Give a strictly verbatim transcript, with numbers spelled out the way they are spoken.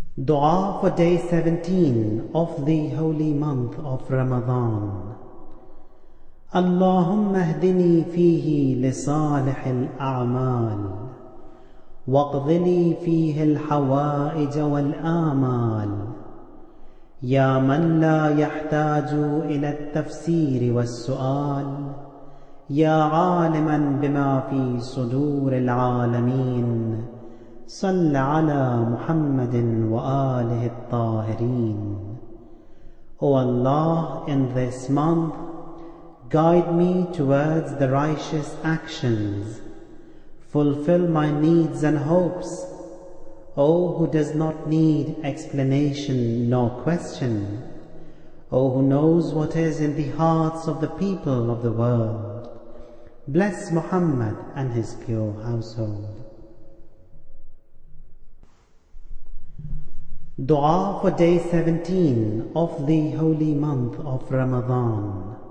Dua for day seventeen of the holy month of Ramadan. اللهم اهدني فيه لصالح الأعمال واقض لي فيه الحوائج والآمال يا من لا يحتاج إلى التفسير والسؤال يا عالما بما في صدور العالمين صل على محمد وآله الطاهرين. O Allah, in this month, guide me towards the righteous actions. Fulfill my needs and hopes, O who does not need explanation nor question, O who knows what is in the hearts of the people of the world. Bless Muhammad and his pure household. Dua for day seventeen of the holy month of Ramadan.